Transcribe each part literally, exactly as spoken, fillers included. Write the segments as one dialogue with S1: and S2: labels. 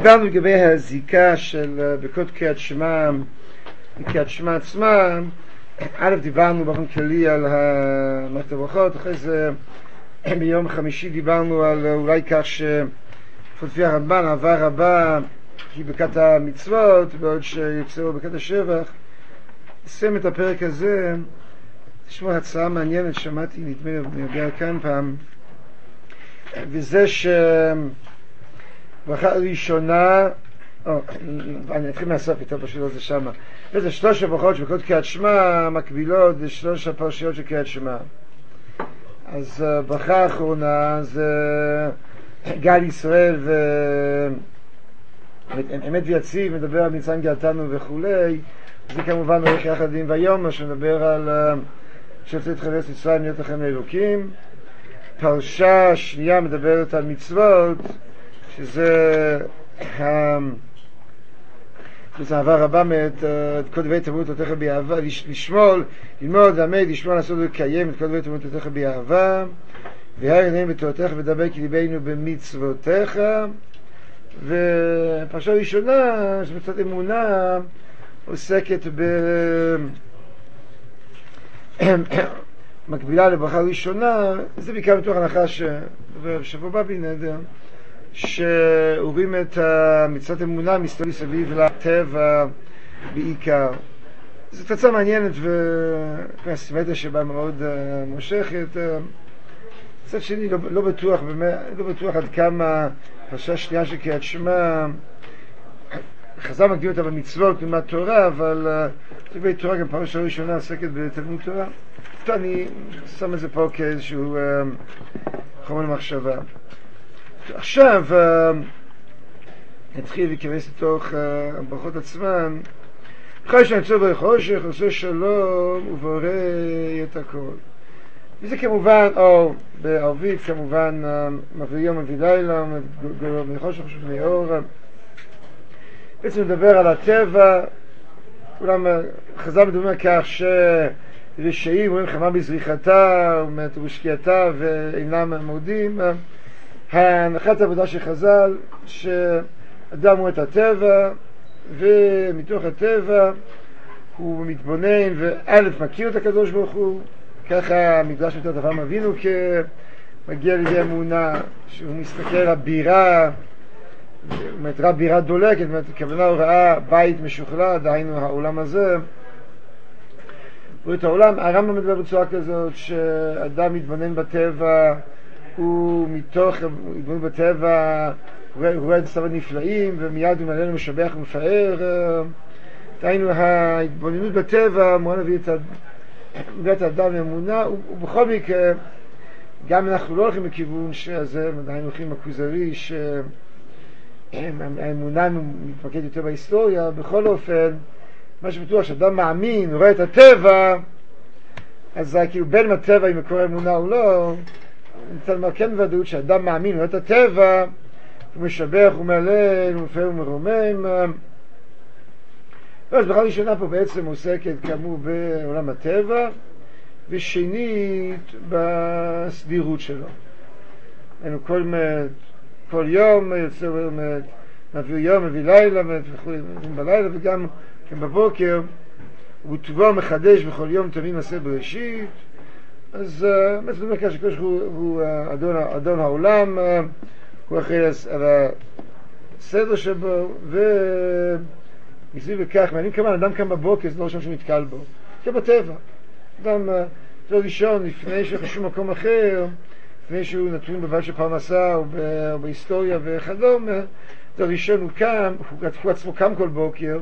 S1: דיברנו לגבי הזיקה של ברכות קריאת שמע לקריאת שמע עצמה. א', דיברנו באופן כללי על מערכת הברכות, אחרי זה ביום חמישי דיברנו על אולי כך שלפי הרמב"ן אהבה רבה היא ברכת המצוות, בעוד שיוצא ברכת השבח. נסיים את הפרק הזה, תשמעו הצעה מעניינת, שמעתי נדמה לי אני יודע כאן פעם, וזה שברכה ראשונה, או, אני אתחיל מהסוף, יותר פשוט לא זה שמה. וזה שלוש הברכות של ברכות קריאת שמע מקבילות לשלוש הפרשיות של קריאת שמע. אז ברכה האחרונה זה גל ישראל ו... אמת ויציב, מדבר על מצרים גאלתנו וכולי. זה כמובן הולך יחד עם ויאמר שמדבר על שיוצא להתחלץ מצרים להיות לכם לאלוקים. פרשה שנייה מדברת על מצוות, שזה זה אהבה רבה את כל דברי תלמוד תורתך באהבה, לשמול, ללמוד, לעמד, לשמוע, לעשות ולקיים את כל דברי תלמוד תורתך באהבה, והר עינינו בתורתך ודבר כי ליבנו במצוותיך. ופרשה ראשונה שמצוות אמונה עוסקת ב... מקבילה לברכה ראשונה. זה בעיקר מתוך הנחה שבשבוע הבא בנדר שאורים את מצוות אמונה מסתובב סביב לטבע בעיקר. זו תוצאה מעניינת והסימטריה שבה מאוד מושכת. מצד שני לא, לא בטוח לא בטוח עד כמה פרשה שנייה של קריאת שמע חז"ל מקדים אותה במצוות לעומת תורה, אבל דברי תורה גם פרשה ראשונה עוסקת בתלמוד תורה. טוב, אני שם את זה פה כאיזשהו חומר למחשבה. עכשיו נתחיל להיכנס לתוך הברכות עצמן. חי שנצור ברך חושך, עושה שלום ובורא את הכל. וזה כמובן, או בערבית כמובן, מביא יום מביא לילה, מחושך חושך מאור. בעצם מדבר על הטבע. אולם חז"ל מדברים על כך שרשעים רואים חמה בזריחתה ובשקיעתה ואינם מודים. הנחת העבודה של חז"ל שאדם רואה את הטבע, ומתוך הטבע הוא מתבונן ואלף מכיר את הקדוש ברוך הוא. ככה המקדש מתוך אברהם אבינו כמגיע לידי אמונה שהוא מסתכל על הבירה, זאת אומרת בירה דולקת, זאת אומרת הכוונה הוא ראה בית משוכלל, דהיינו העולם הזה. ואת העולם הרמב"ם מדבר בצורה כזאת שאדם מתבונן בטבע, הוא מתוך מתבונן בטבע הוא רואה את דברים נפלאים ומיד הוא מעלה משבח ומפאר. דהיינו ההתבוננות בטבע אמורה להביא את את האדם לאמונה. ובכל מקרה גם אנחנו לא הולכים בכיוון שזה, עדיין הולכים בכוזרי שהאמונה מתמקד יותר בהיסטוריה. בכל אופן מה שבטוח שאדם מאמין, הוא רואה את הטבע, אז זה כאילו בין הטבע אם מקור האמונה או לא. ניתן לומר כן בוודאות שאדם מאמין, הוא רואה את הטבע, הוא משבח, הוא מעלה, הוא מפאר ומרומם. אז ברכה ראשונה פה בעצם עוסקת כאמור בעולם הטבע, ושנית בסדירות שלו. היינו כל, כל יום יוצא מביא יום, מביא לילה וכו' בלילה, וגם כן בבוקר וטבו מחדש בכל יום תמיד מעשה בראשית. אז בעצם אומר כך שקדוש הוא, הוא אדון, אדון העולם, הוא אחראי על הסדר שבו, ו... מסביב וכך, מעניין כמה אדם קם בבוקר, זה לא ראשון שהוא מתקל בו, כבטבע. אדם, זה ראשון, לפני שחשוב מקום אחר, לפני שהוא נתון בבית של פרנסה או, ב- או בהיסטוריה וכדומה, זה ראשון הוא קם, הוא, הוא עצמו קם כל בוקר,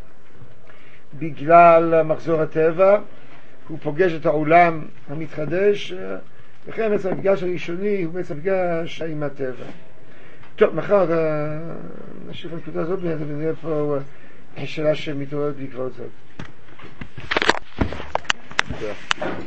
S1: בגלל מחזור הטבע, הוא פוגש את העולם המתחדש, וכן בעצם המפגש הראשוני הוא בעצם המפגש עם הטבע. טוב, מחר נשאיר בנקודה הזאת, ונראה פה שאלה שמתעוררת בעקבות זאת.